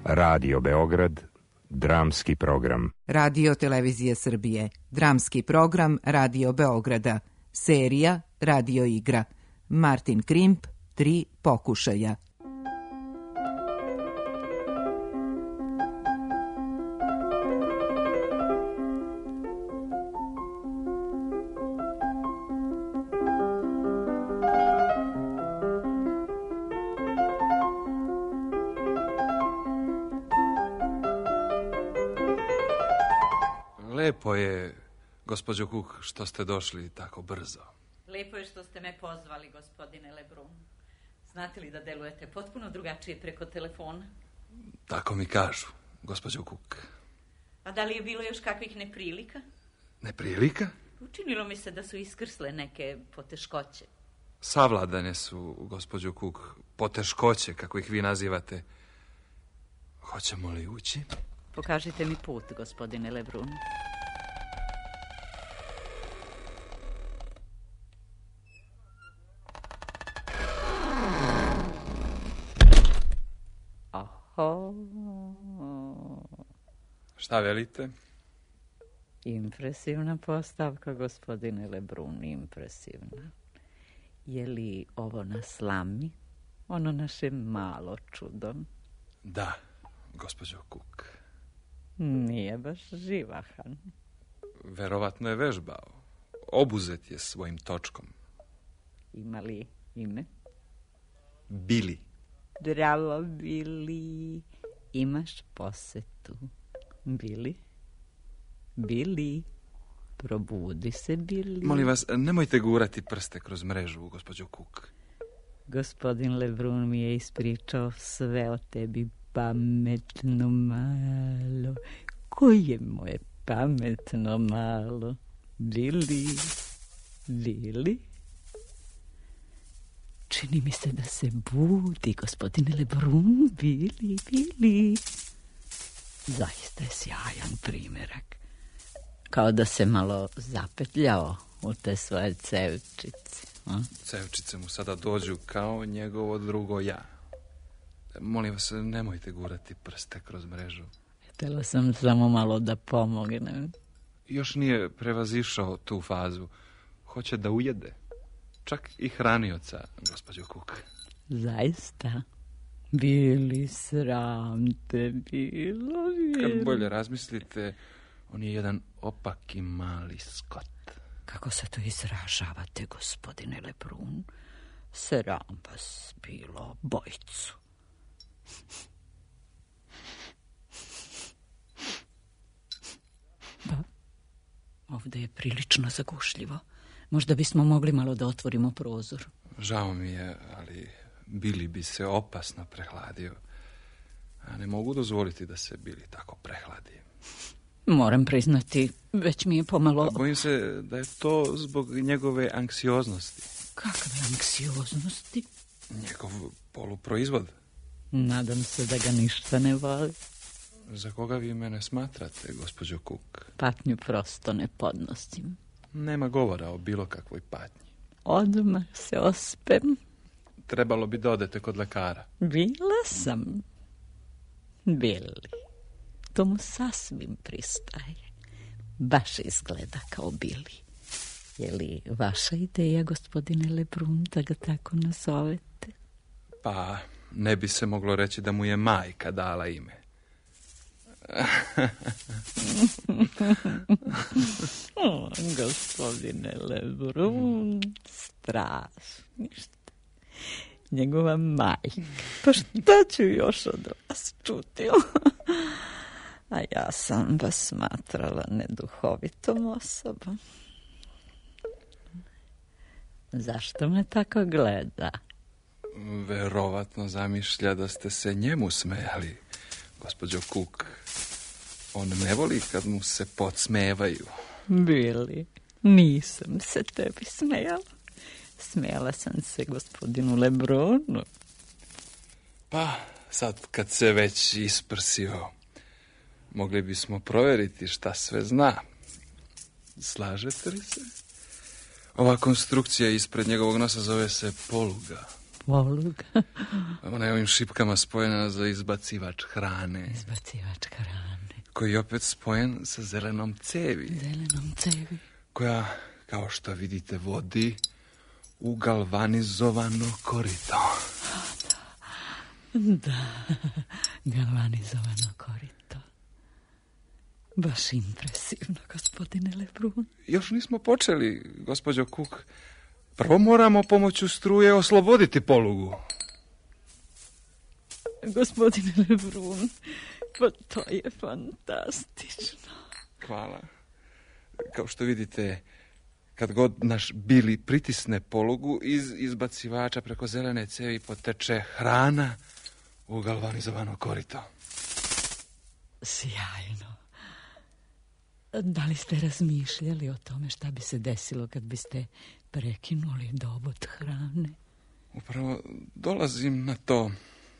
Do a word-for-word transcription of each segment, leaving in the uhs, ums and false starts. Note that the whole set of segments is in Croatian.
Radio Beograd, dramski program. Radio Televizije Srbije, dramski program Radio Beograda, serija Radio igra. Martin Krimp, tri pokušaja. Lepo je, gospođo Cook, što ste došli tako brzo. Lepo je što ste me pozvali, gospodine Lebrun. Znate li da delujete potpuno drugačije preko telefona? Tako mi kažu, gospođo Cook. A da li je bilo još kakvih neprilika? Neprilika? Učinilo mi se da su iskrsle neke poteškoće. Savladane su, gospođo Cook, poteškoće, kako ih vi nazivate. Hoćemo li ući? Pokažite mi put, gospodine Lebrun. Oho. Šta velite? Impresivna postavka, gospodine Lebrun, impresivna. Je li ovo na slami? Ono naše malo čudo? Da, gospođo Cook. Nije baš živahan. Verovatno je vežbao. Obuzet je svojim točkom. Ima li ime? Bili. Bravo, Bili. Imaš posetu. Bili? Bili? Probudi se, Bili. Molim vas, nemojte gurati prste kroz mrežu, gospođo Cook. Gospodin Lebrun mi je ispričao sve o tebi, pametno malo. Koje moje pametno malo? Bili? Bili? Čini mi se da se budi, gospodine Lebrun. Bili, Bili. Zaista je sjajan primjerak. Kao da se malo zapetljao u te svoje cevčice. A? Cevčice mu sada dođu kao njegovo drugo ja. Molim vas, nemojte gurati prste kroz mrežu. Htjela sam samo malo da pomognem. Još nije prevazišao tu fazu. Hoće da ujede. Čak i hranioca, gospođo Cook. Zaista? Bili sram te bilo. Kad bolje razmislite, on je jedan opaki mali skot. Kako se to izražavate, gospodine Lebrun? Sram vas bilo bojicu. Da, ovdje je prilično zagušljivo. Možda bismo mogli malo da otvorimo prozor. Žao mi je, ali Bili bi se opasno prehladio. A ne mogu dozvoliti da se Bili tako prehladi. Moram priznati, već mi je pomalo... A bojim se da je to zbog njegove anksioznosti. Kakve anksioznosti? Njegov poluproizvod. Nadam se da ga ništa ne voli. Za koga vi mene smatrate, gospođo Cook? Patnju prosto ne podnosim. Nema govora o bilo kakvoj patnji. Odmah se ospem. Trebalo bi da odete kod lekara. Bila sam. Bili. To mu sasvim pristaje. Baš izgleda kao Bili. Je li vaša ideja, gospodine Lebrun, da ga tako nazovete? Pa, ne bi se moglo reći da mu je majka dala ime. O, gospodine Lebrun, strašno ništa. Njegova majka. Pa šta ću još od vas čuti? A ja sam vas smatrala neduhovitom osobom. Zašto me tako gleda? Verovatno zamišlja da ste se njemu smejali, gospođo Cook. On ne voli kad mu se podsmevaju. Bili, nisam se tebi smejala. Smejala sam se gospodinu Lebrunu. Pa, sad kad se već isprsio, mogli bismo provjeriti šta sve zna. Slažete li se? Ova konstrukcija ispred njegovog nosa zove se poluga. poluga. Ona je ovim šipkama spojena za izbacivač hrane. Izbacivač hrane. Koji je opet spojen sa zelenom cevi. Zelenom cevi. Koja, kao što vidite, vodi u galvanizovano korito. Da, galvanizovano korito. Baš impresivno, gospodine Lebrun. Još nismo počeli, gospođo Cook. Prvo moramo pomoću struje osloboditi polugu. Gospodine Lebrun, pa to je fantastično. Hvala. Kao što vidite, kad god naš Bili pritisne polugu, iz izbacivača preko zelene cevi poteče hrana u galvanizovano korito. Sjajno. Da li ste razmišljali o tome šta bi se desilo kad biste prekinuli dobot hrane? Upravo dolazim na to.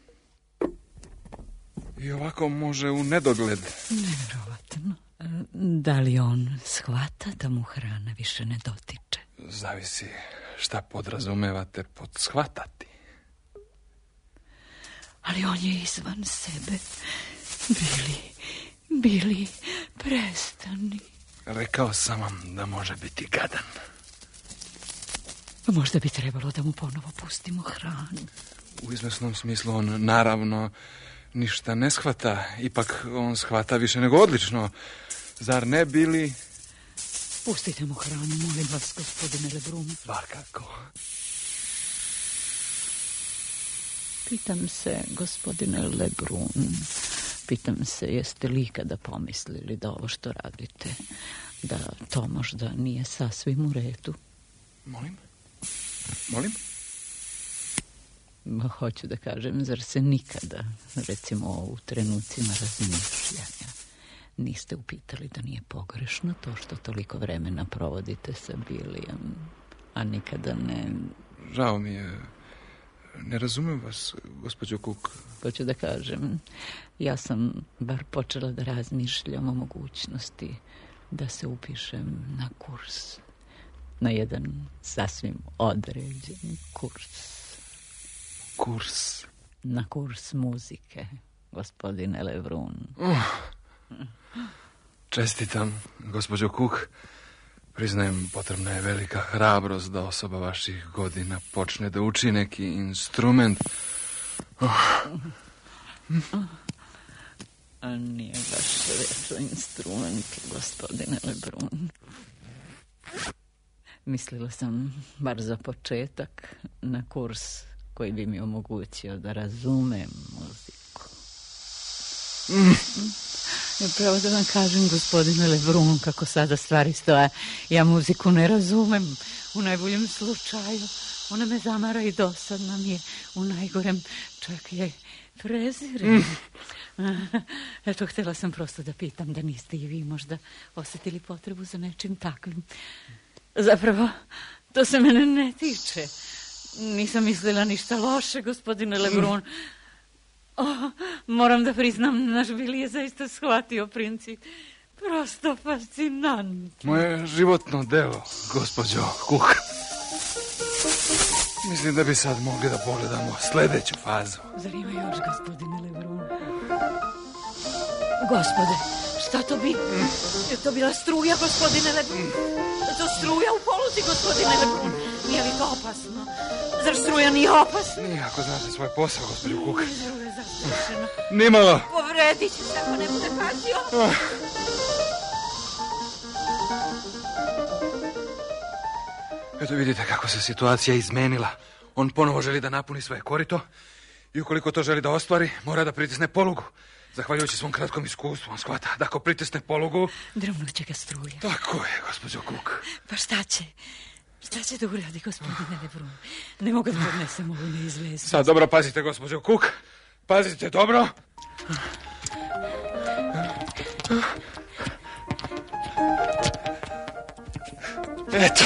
I ovako može u nedogled. Nevjerovatno. Da li on shvata da mu hrana više ne dotiče? Zavisi šta podrazumevate pod shvatati. Ali on je izvan sebe. Bili, Bili, prestani. Rekao sam vam da može biti gadan. Možda bi trebalo da mu ponovo pustimo hranu. U izvesnom smislu on naravno ništa ne shvata. Ipak on shvata više nego odlično. Zar ne, Bili? Pustite mu hranu, molim vas, gospodine Lebrun. Svakako. Pitam se, gospodine Lebrun, pitam se, jeste li ikada pomislili da ovo što radite, da to možda nije sasvim u redu? Molim? Molim? Ma, hoću da kažem, zar se nikada, recimo u trenucima razmišljanja, niste upitali da nije pogrešno to što toliko vremena provodite sa Bilijem, a nikada ne... Žao mi je. Ne razumem vas, gospođo Cook. Hoću da kažem, ja sam bar počela da razmišljam o mogućnosti da se upišem na kurs. Na jedan sasvim određen kurs. Kurs? Na kurs muzike, gospodine Lebrun. Uh, čestitam, gospođo Cook. Priznajem, potrebna je velika hrabrost da osoba vaših godina počne da uči neki instrument. Uh. A nije baš reč o instrumentu, gospodine Lebrun. Mislila sam, bar za početak, na kurs koji bi mi omogućio da razumem muziku. Mm. Pravo da vam kažem, gospodine Lebrun, kako sada stvari stoje. Ja muziku ne razumem. U najboljem slučaju ona me zamara i dosadna mi je. U najgorem čak je prezirem. Mm. Eto, htjela sam prosto da pitam da niste i vi možda osjetili potrebu za nečim takvim. Zapravo, to se mene ne tiče. Nisam mislila ništa loše, gospodine Lebrun. Oh, moram da priznam, naš Bili je zaista shvatio princip. Prosto fascinant. Moje životno delo, gospođo Cook. Mislim da bi sad mogli da pogledamo sljedeću fazu. Zar ima još, gospodine Lebrun? Gospode, šta to bi? Je to bila struja, gospodine Lebrun? Je to struja u poluzi, gospodine Lebrun? Nije li to opasno? Zar struja nije opasna? Nije, ako znate svoj posao, gospođo Cook. Struja je zastrašena. Nimalo. Povredit će se ako ne bude pazio. Ah. Eto vidite kako se situacija izmenila. On ponovo želi da napuni svoje korito i ukoliko to želi da ostvari, mora da pritisne polugu. Zahvaljujući svom kratkom iskustvu, on shvata da ako pritisne polugu... Drvnut će ga struja. Tako je, gospođo Cook. Pa šta će? Šta će da uradi, gospodine Lebrun? Ne mogu da podnesem ovu neizvesnost. Sad dobro pazite, gospođo Cook. Pazite dobro. Eto.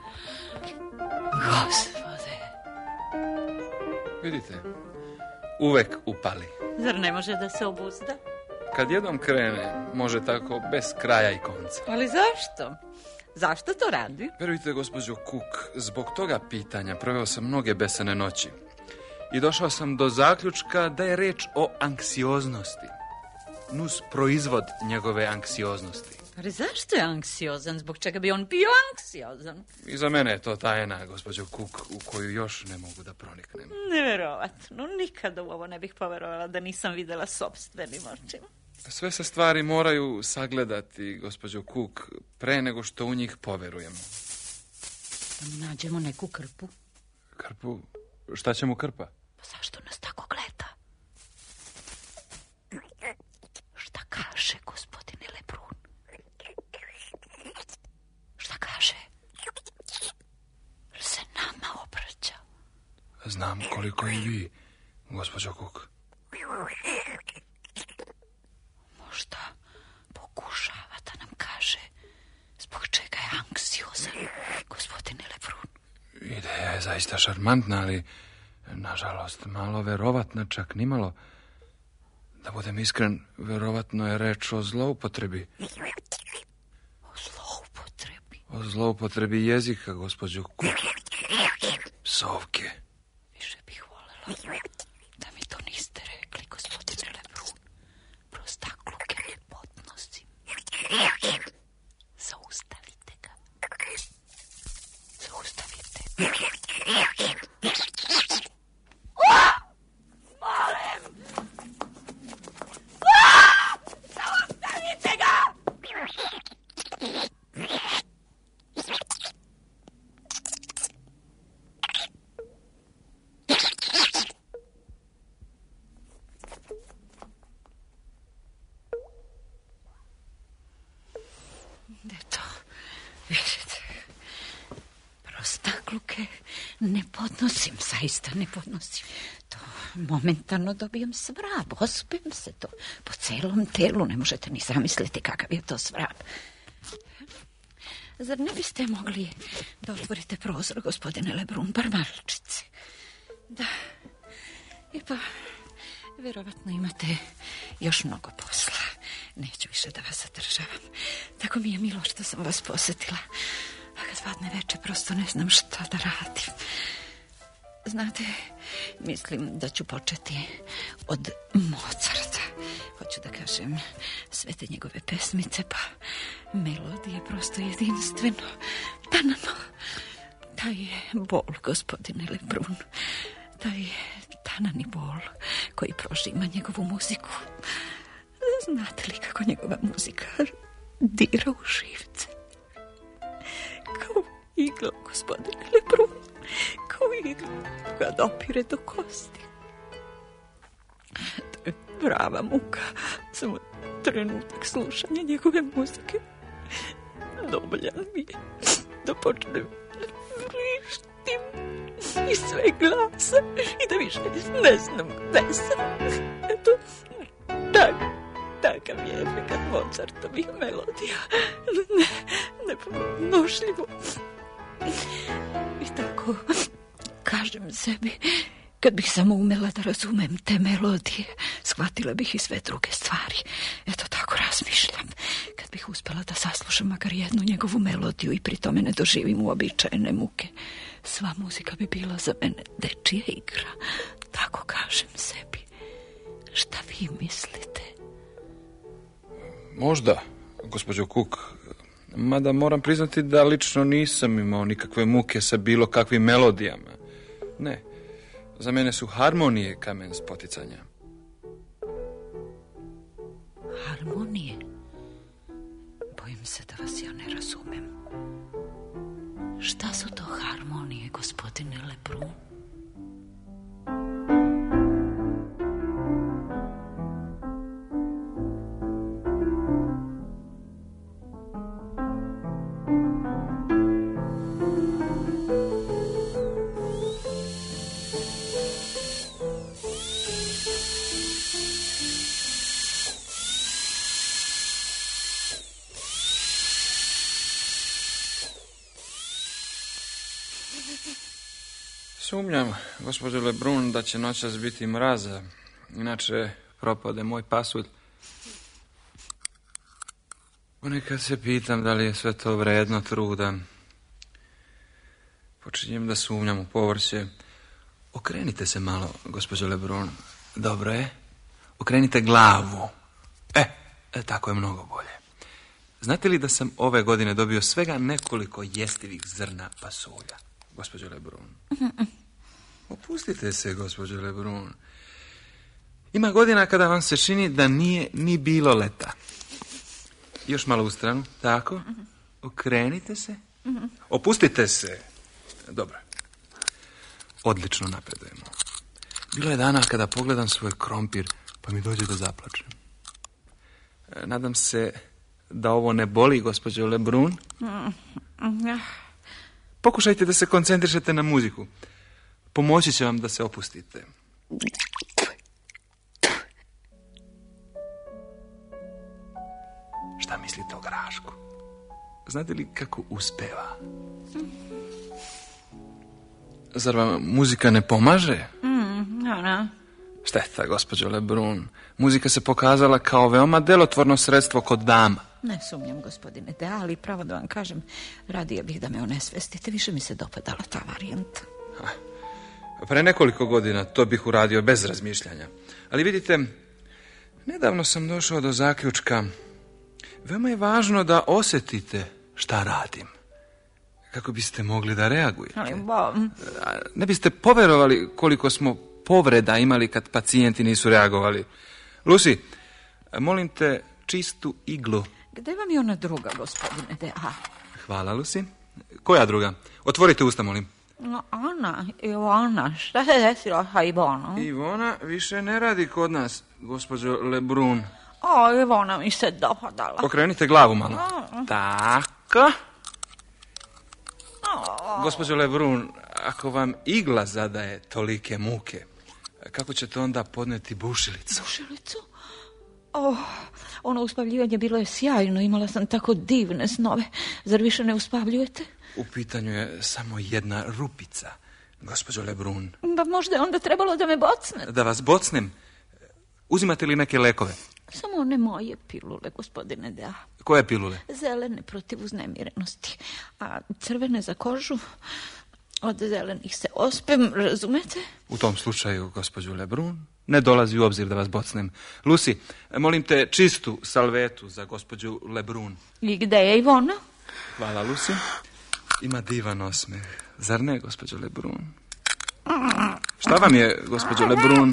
Gospode. Vidite, uvek upali. Zar ne može da se obuzda? Kad jednom krene, može tako bez kraja i konca. Ali zašto? Zašto to radi? Verujte, gospođo Cook, zbog toga pitanja proveo sam mnoge besane noći. i došao sam do zaključka da je reč o anksioznosti. Nus proizvod njegove anksioznosti. Ali zašto je anksiozan? Zbog čega bi on bio anksiozan? I za mene je to tajna, gospođo Cook, u koju još ne mogu da proniknem. Neverovatno, nikada u ovo ne bih poverovala da nisam videla sopstvenim očima. Sve se stvari moraju sagledati, gospođo Cook, pre nego što u njih poverujemo. Da nađemo neku krpu. Krpu? Šta će mu krpa? Pa zašto nas tako gleda? Šta kaže gospodine Lebrun? Šta kaže? Se nama obraća. Znam koliko i vi, gospođo Cook. Možda pokušava da nam kaže zbog čega je anksiozan, gospodine Lebrun. Ideja je zaista šarmantna, ali nažalost malo verovatna, čak nimalo. Da budem iskren, verovatno je reč o zloupotrebi. O zloupotrebi? O zloupotrebi jezika, gospođo Cook. Psovke. Više bih volela da mi to niste rekli, gospodine Lebrun. Prostakluke ne podnosim. Zaustavite ga. Zaustavite. Molim! Zaustavite ga! Eto, vidite, prostakluke ne podnosim, zaista ne podnosim. To momentalno dobijem svrab, ospem se to po celom telu, ne možete ni zamisliti kakav je to svrab. Zar ne biste mogli da otvorite prozor, gospodine Lebrun, bar malčice? Da, i pa, vjerovatno imate još mnogo posla. Neću više da vas zadržavam. Tako mi je milo što sam vas posjetila. A kad padne večer, prosto ne znam šta da radim. Znate, mislim da ću početi od Mozarta. Hoću da kažem sve te njegove pesmice, pa melodije prosto jedinstveno. Tanano. Taj je bol, gospodine Lebrun. Taj tanani bol koji prožima njegovu muziku. Znate li kako njegova muzika dira u živce? Kao igla, gospodine Lebrun. Kao igla koja dopire do kosti. To je prava muka. Samo trenutak slušanja njegove muzike. Dovoljan mi je da počnem vrištim iz sve glasa i da više ne znam gde sam. Eto, tako. Takav je efekat Mozartovih melodija. Ne, nepodnošljivo. I tako kažem sebi, kad bih samo umela da razumem te melodije, shvatila bih i sve druge stvari. Eto tako razmišljam. Kad bih uspela da saslušam makar jednu njegovu melodiju i pri tome ne doživim uobičajene muke, sva muzika bi bila za mene dečija igra. Tako kažem sebi. Šta vi mislite? Možda, gospođo Cook, mada moram priznati da lično nisam imao nikakve muke sa bilo kakvim melodijama. Ne, za mene su harmonije kamen spoticanja. Harmonije? Bojim se da vas ja ne razumem. Šta su to harmonije, gospodine Lebrun? Sumnjam, gospođo Lebrun, da će noćas biti mraza. Inače, propade moj pasulj. Ponekad se pitam da li je sve to vredno truda. Počinjem da sumnjam u povrće. Okrenite se malo, gospođo Lebrun. Dobro je. Okrenite glavu. E, e, tako je mnogo bolje. Znate li da sam ove godine dobio svega nekoliko jestivih zrna pasulja, gospođo Lebrun? Opustite se, gospođo Lebrun. Ima godina kada vam se čini da nije ni bilo leta. Još malo u stranu. Tako. Okrenite se. Opustite se. Dobro. Odlično napredujemo. Bilo je dana kada pogledam svoj krompir, pa mi dođe da zaplačem. Nadam se da ovo ne boli, gospođo Lebrun. Pokušajte da se koncentrišete na muziku. Pomoći će vam da se opustite. Šta mislite o Grašku? Znate li kako uspeva? Zar vam muzika ne pomaže? Mm, no, no. Šteta, gospođo Lebrun. Muzika se pokazala kao veoma delotvorno sredstvo kod dama. Ne sumnjam, gospodine De, ali pravo da vam kažem, radije bih da me onesvestite. Više mi se dopadala ta varijanta. Pre nekoliko godina to bih uradio bez razmišljanja. Ali vidite, nedavno sam došao do zaključka. Veoma je važno da osjetite šta radim, kako biste mogli da reagujete. Ali, bo... Ne biste poverovali koliko smo povreda imali kad pacijenti nisu reagovali. Lucy, molim te čistu iglu. Gde vam je ona druga, gospodine De? A. Hvala, Lucy. Koja druga? Otvorite usta, molim. No, Ana, Ivona, šta se desilo sa Ivonom? Ivona više ne radi kod nas, gospođo Lebrun. O, Ivona mi se dopadala. Okrenite glavu malo. O. Tako. O. Gospođo Lebrun, ako vam igla zadaje tolike muke, kako ćete onda podneti bušilicu? Bušilicu? Oh, ono uspavljivanje bilo je sjajno, imala sam tako divne snove. Zar više ne uspavljujete? U pitanju je samo jedna rupica, gospođo Lebrun. Pa možda je onda trebalo da me bocne. Da vas bocnem? Uzimate li neke lekove? Samo one moje pilule, gospodine Dea. Koje pilule? Zelene protiv uznemirenosti, a crvene za kožu. Od zelenih se ospem, razumete? U tom slučaju, gospođo Lebrun, ne dolazi u obzir da vas bocnem. Lucy, molim te čistu salvetu za gospođu Lebrun. I gde je Ivona? Hvala, Lucy. Ima divan osmeh. Zar ne, gospođo Lebrun? Šta vam je, gospođo Lebrun?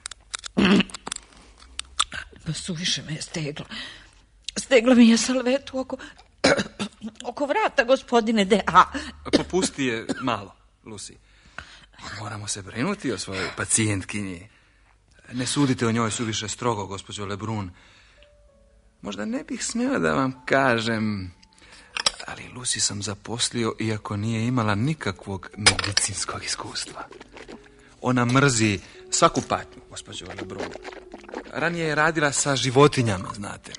Pa suviše me je stegla. Stegla mi je salvetu oko... oko vrata, gospodine Dea. Popusti je malo, Lucy. Moramo se brinuti o svojoj pacijentkinji. Ne sudite o njoj suviše strogo, gospođo Lebrun. Možda ne bih smjela da vam kažem, ali Lucy sam zaposlio iako nije imala nikakvog medicinskog iskustva. Ona mrzi svaku patnju, gospođo Lebrun. Ranije je radila sa životinjama, znate.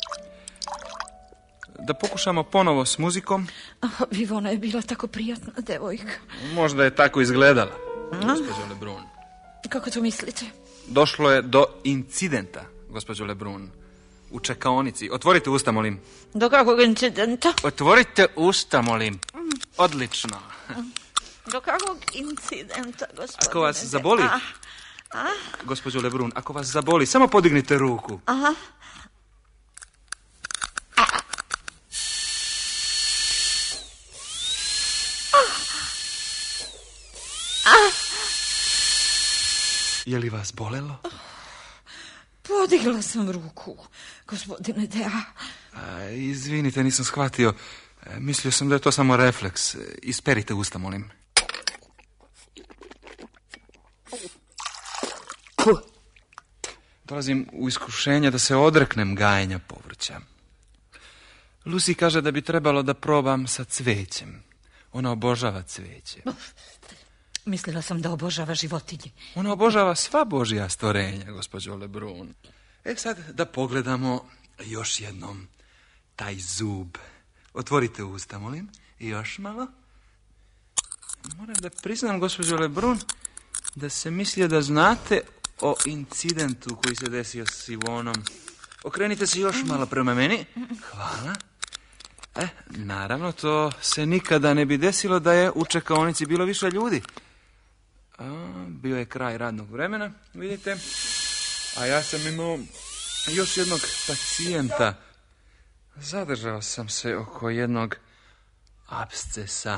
Da pokušamo ponovo s muzikom. Ivona je bila tako prijatna devojka. Možda je tako izgledala, gospođo Lebrun. Kako to mislite? Došlo je do incidenta, gospođo Lebrun. U čekaonici. Otvorite usta, molim. Do kakvog incidenta? Otvorite usta, molim. Odlično. Do kakvog incidenta, gospodine? Ako vas zaboli, a, a? gospođo Lebrun, ako vas zaboli, samo podignite ruku. Aha. Je li vas bolelo? Podigla sam ruku, gospodine Dea. A, izvinite, nisam shvatio. Mislio sam da je to samo refleks. Isperite usta, molim. Dolazim u iskušenje da se odreknem gajenja povrća. Lucy kaže da bi trebalo da probam sa cvećem. Ona obožava cveće. Mislila sam da obožava životinje. Ona obožava sva božja stvorenja, gospođo Lebrun. E sad da pogledamo još jednom taj zub. Otvorite usta, molim. I još malo. Moram da priznam, gospođo Lebrun, da se mislio da znate o incidentu koji se desio s Ivonom. Okrenite se još malo prema meni. Hvala. E, naravno, to se nikada ne bi desilo da je u čekaonici bilo više ljudi. A, bio je kraj radnog vremena, vidite. A ja sam imao još jednog pacijenta. Zadržao sam se oko jednog abscesa.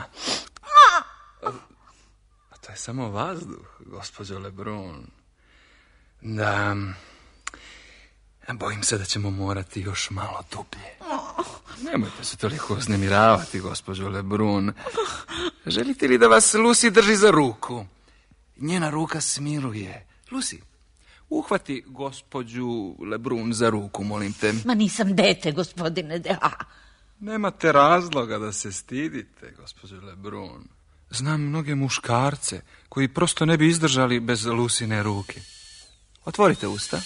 A to je samo vazduh, gospođo Lebrun. Da, bojim se da ćemo morati još malo dublje. Nemojte se toliko uznemiravati, gospođo Lebrun. Želite li da vas Lucy drži za ruku? Njena ruka smiruje. Lucy, uhvati gospođu Lebrun za ruku, molim te. Ma nisam dete, gospodine Dea. Nemate razloga da se stidite, gospođo Lebrun. Znam mnoge muškarce koji prosto ne bi izdržali bez Lucine ruke. Otvorite usta.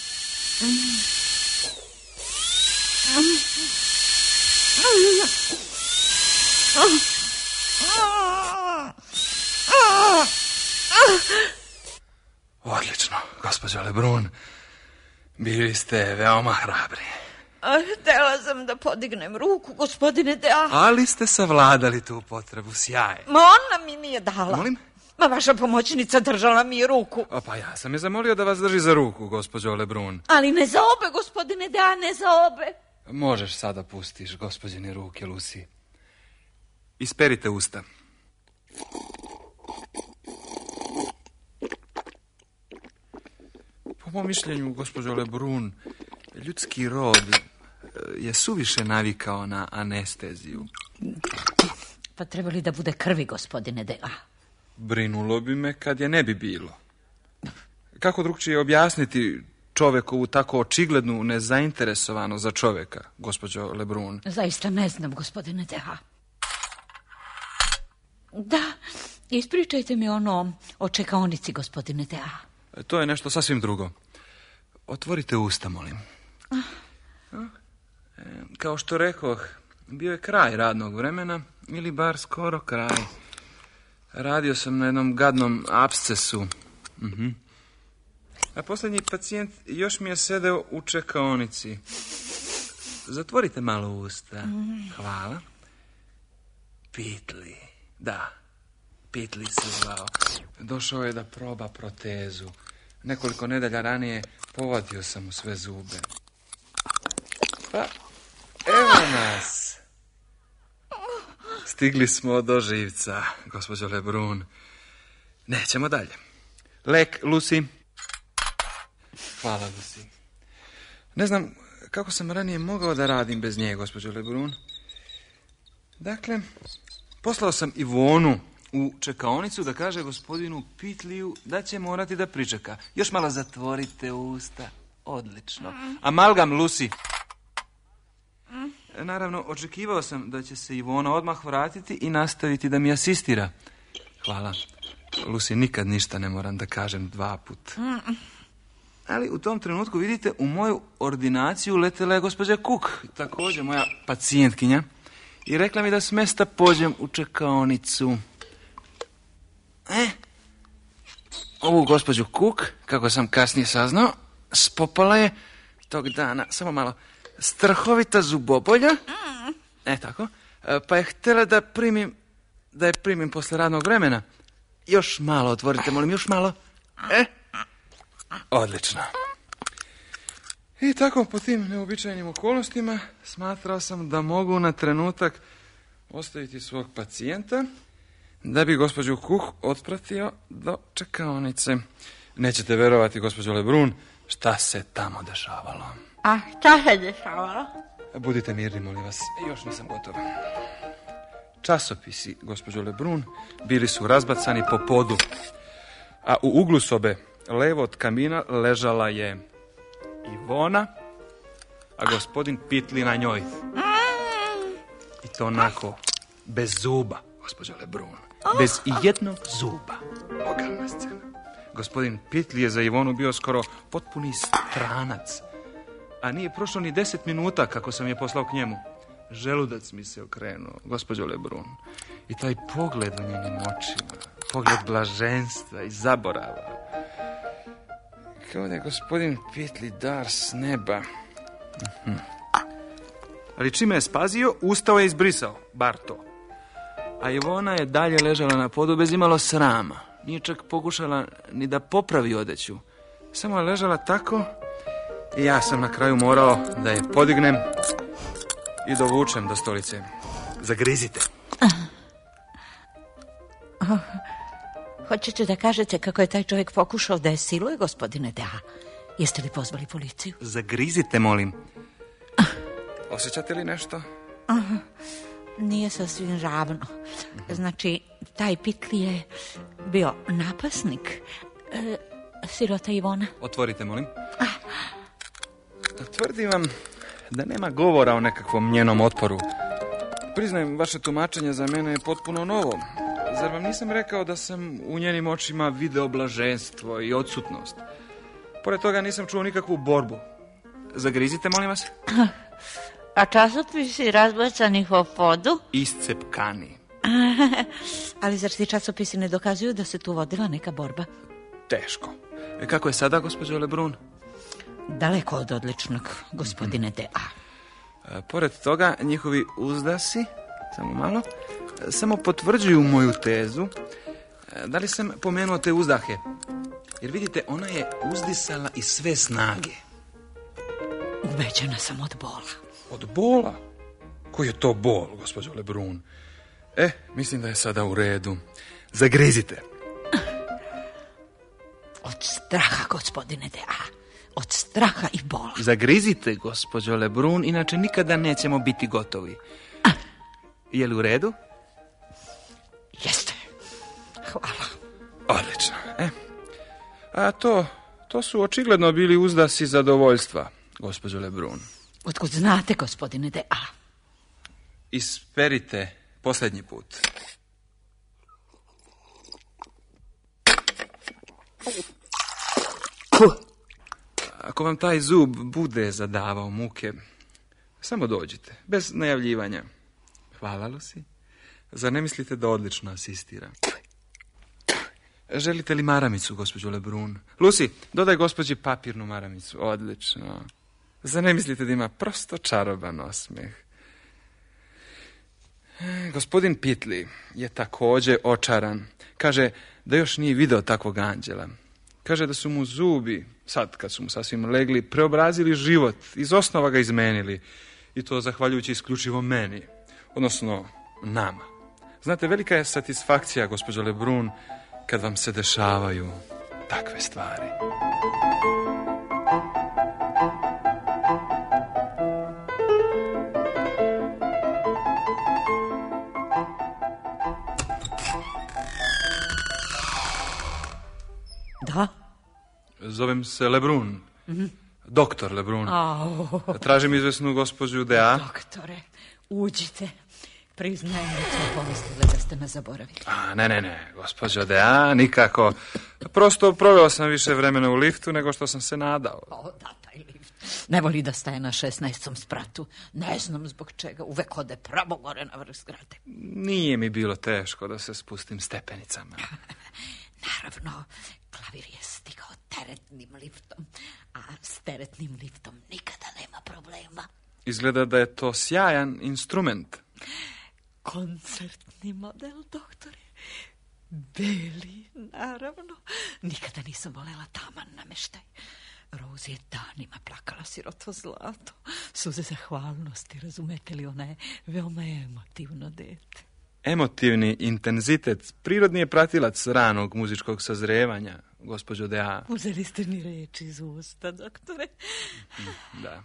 Odlično, gospođo Lebrun. Bili ste veoma hrabri. Htjela sam da podignem ruku, gospodine Dea. Ali ste savladali tu potrebu, sjaj. Ma ona mi nije dala. Molim? Ma vaša pomoćnica držala mi je ruku. A pa ja sam je zamolio da vas drži za ruku, gospođo Lebrun. Ali ne za obe, gospodine Dea, ne za obe. Možeš sada pustiš gospođine ruke, Lucy. Isperite usta. Po mom mišljenju, gospođo Lebrun, ljudski rod je suviše navikao na anesteziju. Pa treba li da bude krvi, gospodine Dea? Brinulo bi me kad je ne bi bilo. Kako drugčije objasniti čovekovu tako očiglednu nezainteresovanost za čoveka, gospođo Lebrun? Zaista ne znam, gospodine Dea. Da, ispričajte mi ono o čekaonici, gospodine Dea. To je nešto sasvim drugo. Otvorite usta, molim. Kao što rekoh, bio je kraj radnog vremena, ili bar skoro kraj. Radio sam na jednom gadnom apscesu. Uh-huh. A posljednji pacijent još mi je sedeo u čekaonici. Zatvorite malo usta. Hvala. Pitli. Da, Pitli se zvao. Došao je da proba protezu. Nekoliko nedelja ranije povadio sam mu sve zube. Pa, evo nas. Stigli smo do živca, gospođo Lebrun. Nećemo dalje. Lek, Lucy. Hvala, Lucy. Ne znam kako sam ranije mogao da radim bez nje, gospođo Lebrun. Dakle, poslao sam Ivonu u čekaonicu da kaže gospodinu Pitliju da će morati da pričeka. Još malo zatvorite usta. Odlično. Amalgam, Lucy. Naravno, očekivao sam da će se Ivona odmah vratiti i nastaviti da mi asistira. Hvala. Lucy, nikad ništa ne moram da kažem dva put. Ali u tom trenutku, vidite, u moju ordinaciju letela je gospođa Cook, također moja pacijentkinja, i rekla mi da s mesta pođem u čekaonicu. E, ovu gospođu Cook, kako sam kasnije saznao, spopala je tog dana, samo malo, strahovita zubobolja. E, tako. Pa je htjela da primim, da je primim posle radnog vremena. Još malo, otvorite, molim, još malo. E, odlično. I tako, po tim neobičajnim okolnostima, smatrao sam da mogu na trenutak ostaviti svog pacijenta, da bi gospođu Cook otpratio do čekaonice. Nećete verovati, gospođo Lebrun, šta se tamo dešavalo. A šta se dešavalo? Budite mirni, molim vas, još nisam gotova. Časopisi, gospođo Lebrun, bili su razbacani po podu, a u uglu sobe, levo od kamina, ležala je Ivona, a gospodin Pitli na njoj. I to onako, bez zuba, gospođo Lebrun. Bez ijednog zuba. Ogalna scena. Gospodin Pitli je za Ivonu bio skoro potpuni stranac. A nije prošlo ni deset minuta kako sam je poslao k njemu. Želudac mi se okrenuo, gospođo Lebrun. I taj pogled u njenim očima, pogled blaženstva i zaborava. Kao da je gospodin Pitli dar s neba. Uh-huh. Ali čime je spazio, ustao je izbrisao, bar to. A Ivona je dalje ležala na podu bez imalo srama. Nije čak pokušala ni da popravi odeću. Samo je ležala tako i ja sam na kraju morao da je podignem i dovučem do stolice. Zagrizite. Oh, hoćete da kažete kako je taj čovjek pokušao da je siluje, gospodine D A? Jeste li pozvali policiju? Zagrizite, molim. Osjećate li nešto? Aha, nije sasvim ravno. Znači, taj Pitli je bio napasnik e, sirota Ivona. Otvorite, molim. Tvrdim vam da nema govora o nekakvom njenom otporu. Priznajem, vaše tumačenje za mene je potpuno novo. Zar vam nisam rekao da sam u njenim očima video blaženstvo i odsutnost? Pored toga nisam čuo nikakvu borbu. Zagrizite, molim vas. A časopisi razbacani po podu? Iscepkani. Ali zar ti časopisi ne dokazuju da se tu vodila neka borba? Teško. E, kako je sada, gospođo Lebrun? Daleko od odličnog, gospodine D A. E, pored toga, njihovi uzdasi, samo malo, samo potvrđuju moju tezu. E, da li sam pomenuo te uzdahe? Jer vidite, ona je uzdisala iz sve snage. Ubeđena sam od bola. Od bola? Koji je to bol, gospođo Lebrun? E, mislim da je sada u redu. Zagrizite. Od straha, gospodine D A. Od straha i bola. Zagrizite, gospođo Lebrun, inače nikada nećemo biti gotovi. Je li u redu? Jeste. Hvala. Odlično. E, a to, to su očigledno bili uzdasi zadovoljstva, gospođo Lebrun. Otkud znate, gospodine D A? Isperite posljednji put. Ako vam taj zub bude zadavao muke, samo dođite, bez najavljivanja. Hvala, Lucy. Zar ne mislite da odlično asistira? Želite li maramicu, gospođo Lebrun? Lucy, dodaj gospođi papirnu maramicu. Odlično. Zar ne mislite da ima prosto čaroban osmeh? E, gospodin Pitli je također očaran. Kaže da još nije video takvog anđela. Kaže da su mu zubi, sad kad su mu sasvim legli, preobrazili život, iz osnova ga izmenili. I to zahvaljujući isključivo meni, odnosno nama. Znate, velika je satisfakcija, gospođo Lebrun, kad vam se dešavaju takve stvari. Da? Zovem se Lebrun. Mm-hmm. Doktor Lebrun. Oh. Tražim izvesnu gospođu D A. Doktore, uđite. Priznajem da smo pomislili da ste me zaboravili. A, ne, ne, ne, gospođo D A, nikako. Prosto proveo sam više vremena u liftu nego što sam se nadao. O, da, taj lift. Ne voli da staje na šesnaestom spratu. Ne znam zbog čega. Uvek ode pravo gore na vrh zgrade. Nije mi bilo teško da se spustim stepenicama. Naravno, klavir je stigao teretnim liftom, a s teretnim liftom nikada nema problema. Izgleda da je to sjajan instrument. Koncertni model, doktore. Beli, naravno. Nikada nisam volela taman nameštaj. Rose je danima plakala siroto zlato. Suze zahvalnosti, razumete li, ona je veoma emotivno dete. Emotivni intenzitet prirodni je pratilac ranog muzičkog sazrevanja, gospođo D A. Uzeli ste mi reči iz usta, doktore. Da.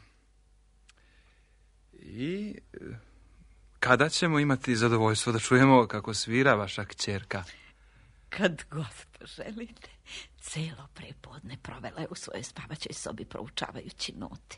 I kada ćemo imati zadovoljstvo da čujemo kako svira vaša kćerka? Kad god poželite. Celo prepodne provela je u svojoj spavaćoj sobi proučavajući note.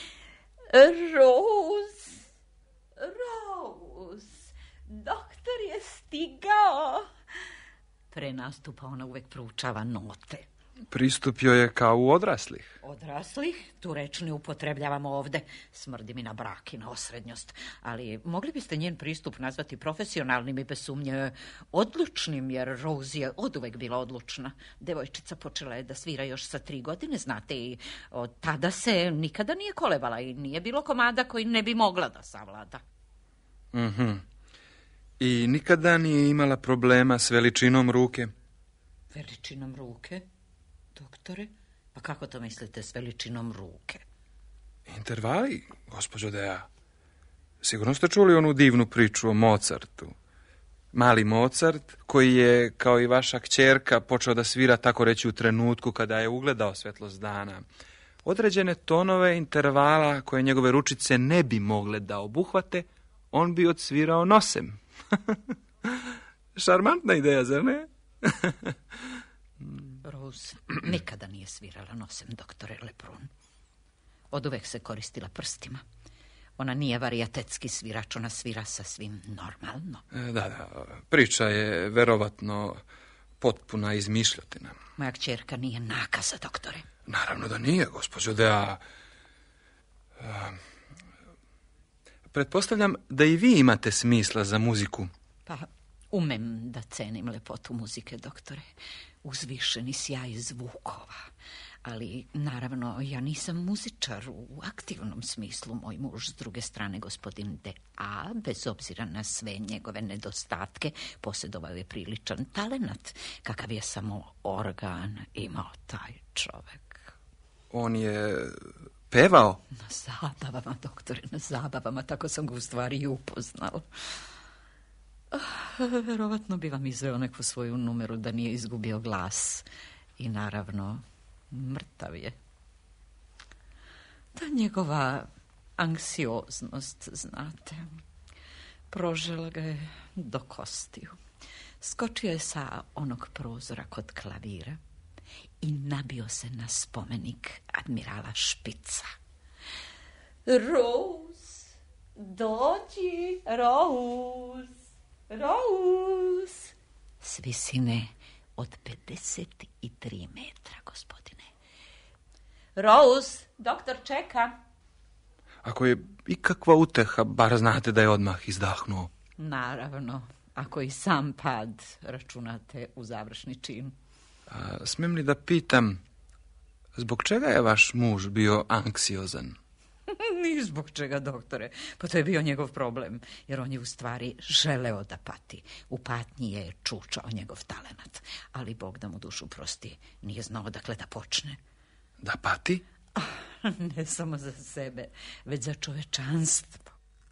Rose! Rose! Doktor je stigao. Pre nastupa ona uvek proučava note. Pristup joj je kao u odraslih. Odraslih? Tu reč ne upotrebljavamo ovde. Smrdi mi na brak i na osrednjost. Ali mogli biste njen pristup nazvati profesionalnim i bez sumnje odlučnim, jer Rose je oduvek bila odlučna. Devojčica počela je da svira još sa tri godine, znate, i od tada se nikada nije kolevala i nije bilo komada koji ne bi mogla da savlada. Mhm. I nikada nije imala problema s veličinom ruke? Veličinom ruke, doktore? Pa kako to mislite s veličinom ruke? Intervali, gospođo Dea. Sigurno ste čuli onu divnu priču o Mozartu. Mali Mozart, koji je, kao i vaša kćerka, počeo da svira, tako reći, u trenutku kada je ugledao svetlost dana. Određene tonove intervala koje njegove ručice ne bi mogle da obuhvate, on bi odsvirao nosem. Šarmantna ideja, zar ne? Rose nikada nije svirala nosem, doktore Lebrun. Od uvek se koristila prstima. Ona nije varijatetski svirač, ona svira sasvim normalno. Da, da, priča je verovatno potpuna izmišljotina. Moja kćerka nije nakaza, doktore. Naravno da nije, gospođo Dea. Pretpostavljam da i vi imate smisla za muziku. Pa, umem da cenim lepotu muzike, doktore. Uzvišeni sjaj zvukova. Ali, naravno, ja nisam muzičar u aktivnom smislu. Moj muž, s druge strane, gospodin D A, bez obzira na sve njegove nedostatke, posjedovao je priličan talenat, kakav je samo organ imao taj čovek. On je pevao? Na zabavama, doktore, na zabavama, tako sam ga u stvari i upoznao. Verovatno bi vam izveo neku svoju numeru da nije izgubio glas. I naravno, mrtav je. Ta njegova anksioznost, znate, prožela ga je do kostiju. Skočio je sa onog prozora kod klavira i nabio se na spomenik admirala Špica. Rose, dođi, Rose, Rose. S visine od pedeset tri metra, gospodine. Rose, doktor čeka. Ako je ikakva uteha, bar znate da je odmah izdahnuo. Naravno, ako i sam pad računate u završni čin. A, smijem li da pitam, zbog čega je vaš muž bio anksiozan? Ni zbog čega, doktore. Pa to je bio njegov problem, jer on je u stvari želeo da pati. U patnji je čučao njegov talenat, ali Bog da mu dušu prosti, nije znao dakle da počne. Da pati? Ne samo za sebe, već za čovečanstvo.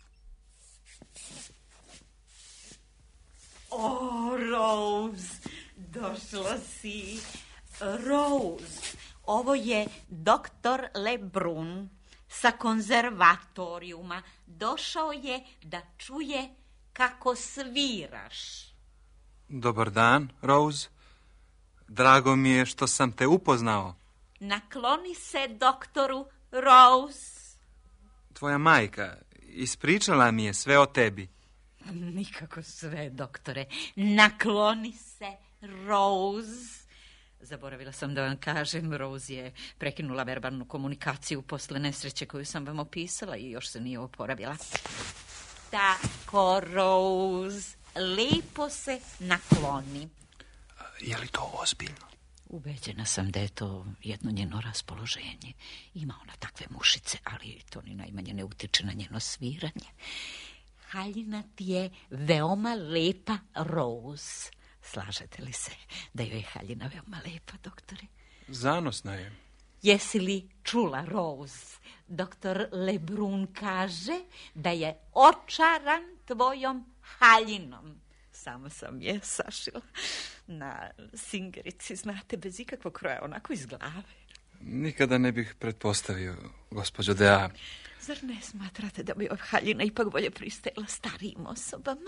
O, Rose, došla si. Rose, ovo je doktor Lebrun sa konzervatorijuma. Došao je da čuje kako sviraš. Dobar dan, Rose. Drago mi je što sam te upoznao. Nakloni se doktoru, Rose. Tvoja majka ispričala mi je sve o tebi. Nikako sve, doktore. Nakloni se, Rose. Zaboravila sam da vam kažem, Rose je prekinula verbalnu komunikaciju posle nesreće koju sam vam opisala i još se nije oporavila. Tako, Rose, lepo se nakloni. Je li to ozbiljno? Ubeđena sam da je to jedno njeno raspoloženje. Ima ona takve mušice, ali to ni najmanje ne utiče na njeno sviranje. Haljina ti je veoma lepa, Rose. Slažete li se da joj je haljina veoma lepa, doktore? Zanosna je. Jesi li čula, Rose? Doktor Lebrun kaže da je očaran tvojom haljinom. Samo sam je sašila na singerici, znate, bez ikakvog kroja, onako iz glave. Nikada ne bih pretpostavio, gospođo Dea. Zar ne smatrate da bi ova haljina ipak bolje pristajala starijim osobama?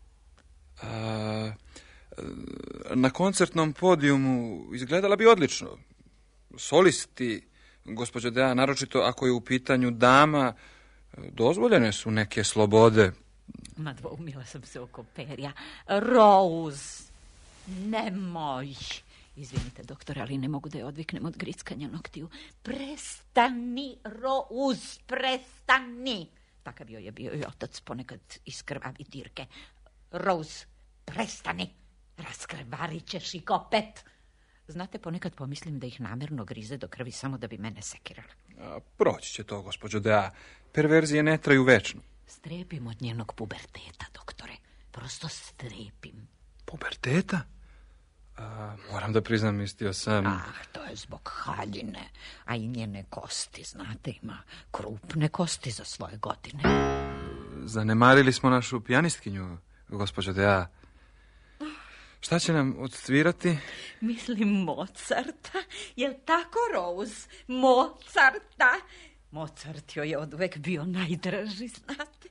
A, na koncertnom podijumu izgledala bi odlično. Solisti, gospođo Dea, naročito ako je u pitanju dama, dozvoljene su neke slobode. Ma dvoumila sam se oko perja. Rose, nemoj. Izvinite, doktore, ali ne mogu da je odviknem od grickanja noktiju. Prestani, Rose, prestani. Takav joj je bio i otac, ponekad iskrvavi dirke. Rose, prestani. Raskrvarit ćeš ih opet. Znate, ponekad pomislim da ih namjerno grize do krvi samo da bi mene sekirala. A, proći će to, gospođo Dea. Perverzije ne traju večno. Strepim od njenog puberteta, doktore. Prosto strepim. Puberteta? A, moram da priznam, mislio sam... Ah, to je zbog haljine, a i njene kosti, znate, ima krupne kosti za svoje godine. Zanemarili smo našu pijanistkinju, gospođo Dea. Šta će nam odsvirati? Mislim Mozarta, jel tako, Rose? Mozarta. Mozart joj je oduvek bio najdraži, znate.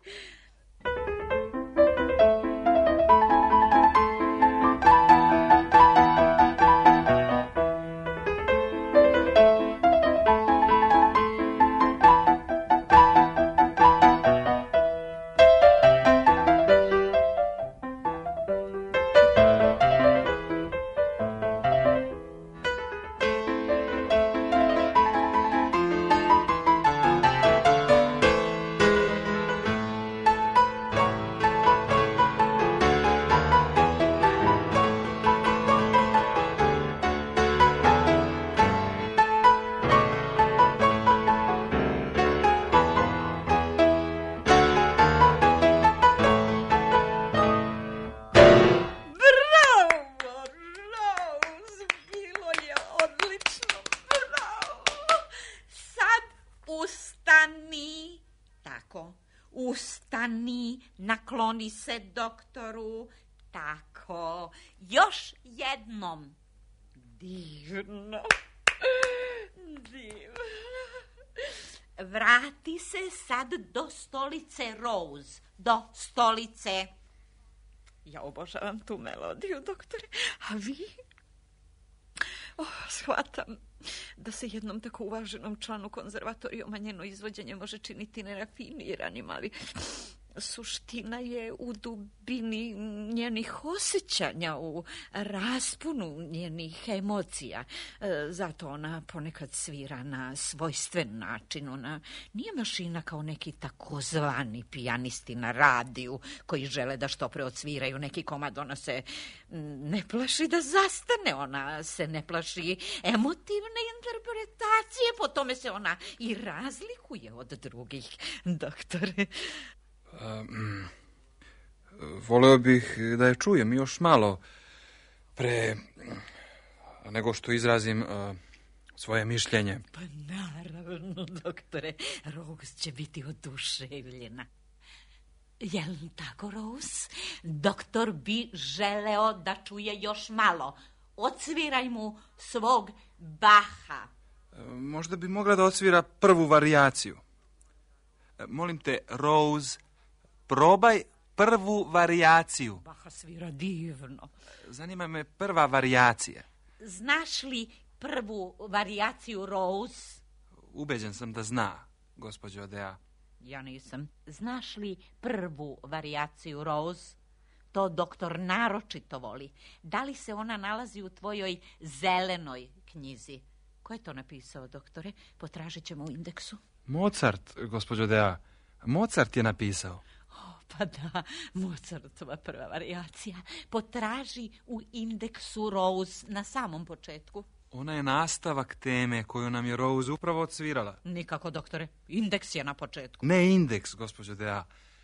Ustani, nakloni se doktoru. Tako, još jednom. Divno. Divno. Vrati se sad do stolice, Rose. Do stolice. Ja obožavam tu melodiju, doktore. A vi? Oh, shvatam da se jednom tako uvaženom članu konzervatorijuma njeno izvođenje može činiti nerafiniranim, ali suština je u dubini njenih osjećanja, u rasponu njenih emocija. Zato ona ponekad svira na svojstven način. Ona nije mašina kao neki takozvani pijanisti na radiju koji žele da što pre odsviraju neki komad. Ona se ne plaši da zastane, ona se ne plaši emotivne interpretacije, po tome se ona i razlikuje od drugih, doktore. Um, voleo bih da je čujem još malo pre nego što izrazim uh, svoje mišljenje. Pa naravno, doktore, Rose će biti oduševljena. Jel tako, Rose? Doktor bi želeo da čuje još malo. Odsviraj mu svog Baha. Uh, možda bi mogla da odsvira prvu varijaciju. Uh, molim te, Rose, probaj prvu varijaciju. Baha svira divno. Zanima me prva varijacija. Znaš li prvu varijaciju, Rose? Ubeđen sam da zna, gospođo Dea. Ja nisam. Znaš li prvu varijaciju, Rose? To doktor naročito voli. Da li se ona nalazi u tvojoj zelenoj knjizi? Ko je to napisao, doktore? Potražit ćemo u indeksu. Mozart, gospođo Dea. Mozart je napisao. Pa da, Mozartova prva varijacija. Potraži u indeksu, Rose, na samom početku. Ona je nastavak teme koju nam je Rose upravo odsvirala. Nikako, doktore. Indeks je na početku. Ne indeks, gospođo Dea.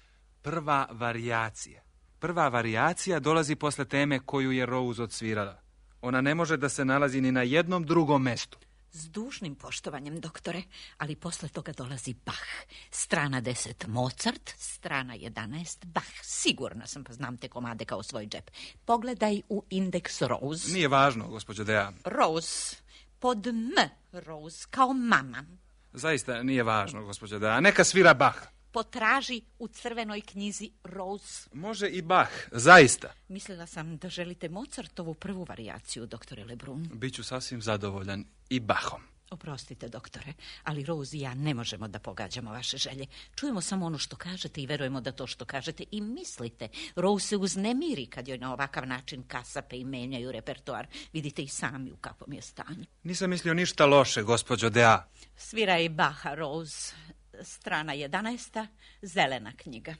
Prva varijacija. Prva varijacija dolazi posle teme koju je Rose odsvirala. Ona ne može da se nalazi ni na jednom drugom mestu. S dužnim poštovanjem, doktore, ali posle toga dolazi Bach. Strana deset Mozart, strana jedanaest Bach. Sigurna sam, pa znam te komade kao svoj džep. Pogledaj u indeks, Rose. Nije važno, gospođo Dea. Rose, pod M, Rose, kao mama. Zaista nije važno, gospođo Dea. Neka svira Bach. Potraži u crvenoj knjizi, Rose. Može i Bach, zaista. Mislila sam da želite Mozartovu prvu varijaciju, doktore Lebrun. Biću sasvim zadovoljan i Bachom. Oprostite, doktore, ali Rose i ja ne možemo da pogađamo vaše želje. Čujemo samo ono što kažete i verujemo da to što kažete i mislite. Rose se uznemiri kad joj na ovakav način kasape i menjaju repertoar. Vidite i sami u kakvom je stanju. Nisam mislio ništa loše, gospođo Dea. Svira i Baha, Rose. Strana jedanaesta, zelena knjiga.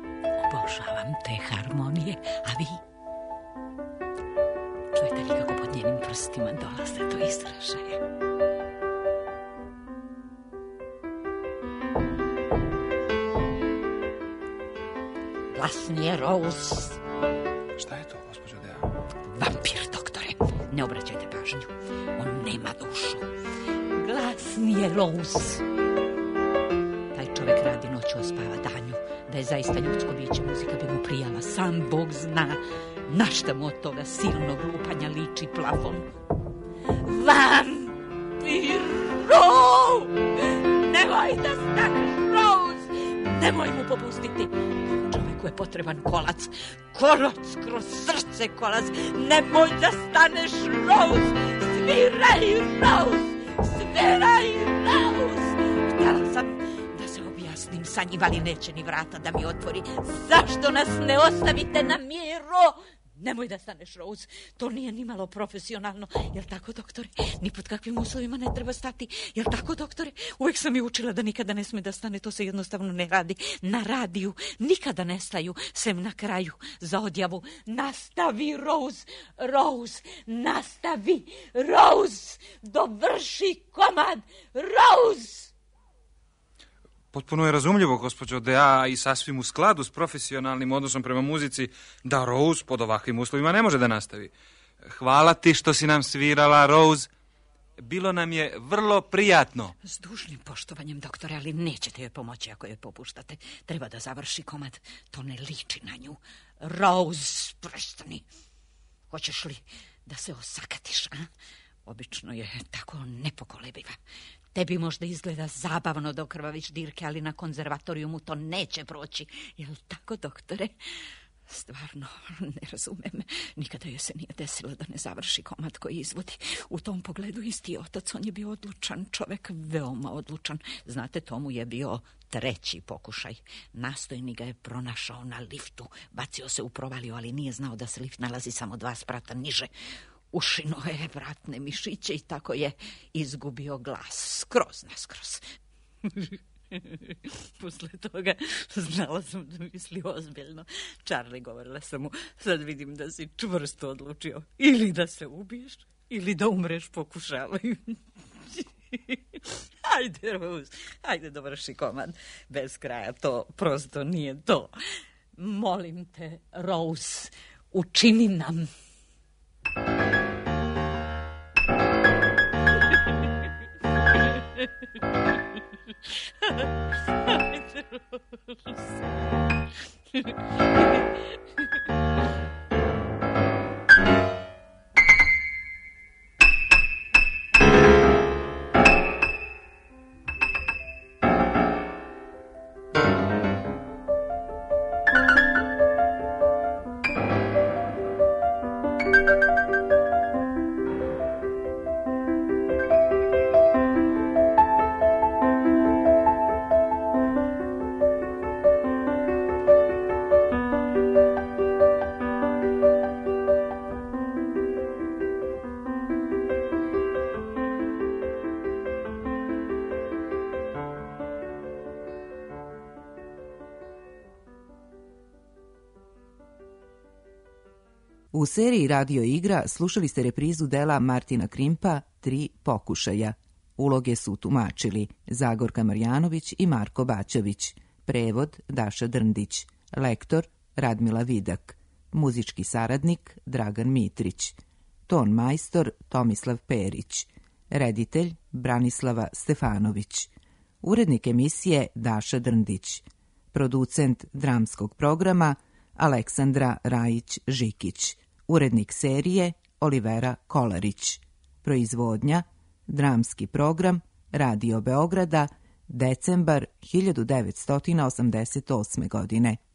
Obožavam te harmonije, a vi? Čujete li kako pod njenim prstima dolaze do izražaja. Glasnije, Rose. Šta je to, gospođo Dea? Vampir, doktore. Ne obraćajte pažnju. On nema dušu. Glasnije, Rose. Taj čovek radi noću, a spava danju. Da je zaista ljudsko biće, muzika bi mu prijala. Sam Bog zna na šta mu od toga silnog lupanja liči plafon. Vampiro! Nemoj da staneš, Rose! Nemoj mu popustiti. Čoveku je potreban kolac. Kolac kroz srce, kolac. Nemoj da staneš, Rose! Sviraj, Rose! Sviraj, Rose! Htjela sam da se objasnim sa njim, ali neće ni vrata da mi otvori. Zašto nas ne ostavite na miru? Nemoj da staneš, Rose. To nije ni malo profesionalno. Jel tako, doktore? Ni pod kakvim uslovima ne treba stati. Jel tako, doktore? Uvijek sam i učila da nikada ne sme da stane. To se jednostavno ne radi. Na radiju nikada ne staju, sem na kraju za odjavu. Nastavi, Rose. Rose, nastavi. Rose, dovrši komad. Rose! Potpuno je razumljivo, gospođo Dea, i sasvim u skladu s profesionalnim odnosom prema muzici, da Rose pod ovakvim uslovima ne može da nastavi. Hvala ti što si nam svirala, Rose. Bilo nam je vrlo prijatno. S dužnim poštovanjem, doktore, ali nećete joj pomoći ako joj popuštate. Treba da završi komad. To ne liči na nju. Rose, prestani. Hoćeš li da se osakatiš, a? Obično je tako nepokolebiva. Tebi možda izgleda zabavno dok krvaviš dirke, ali na konzervatorijumu to neće proći. Jel tako, doktore? Stvarno, ne razumem. Nikada joj se nije desilo da ne završi komad koji izvodi. U tom pogledu isti je otac, on je bio odlučan čovek, veoma odlučan. Znate, tomu je bio treći pokušaj. Nastojni ga je pronašao na liftu. Bacio se u provaliju, ali nije znao da se lift nalazi samo dva sprata niže. Ušinuo je vratne mišiće i tako je izgubio glas. Skroz naskroz. Posle toga znala sam da misli ozbiljno. Charlie, govorila sam mu, sad vidim da si čvrsto odlučio. Ili da se ubiješ, ili da umreš, pokušavaju. Ajde, Rose, ajde dovrši komad. Bez kraja, to prosto nije to. Molim te, Rose, učini nam. U seriji Radio igra slušali ste reprizu dela Martina Krimpa Tri pokušaja. Uloge su tumačili Zagorka Marjanović i Marko Bačević. Prevod Daša Drndić. Lektor Radmila Vidak. Muzički saradnik Dragan Mitrić. Ton majstor Tomislav Perić. Reditelj Branislava Stefanović. Urednik emisije Daša Drndić. Producent dramskog programa Aleksandra Rajić-Žikić. Urednik serije Olivera Kolarić. Proizvodnja dramski program Radio Beograda, decembar hiljadu devetsto osamdeset osme godine.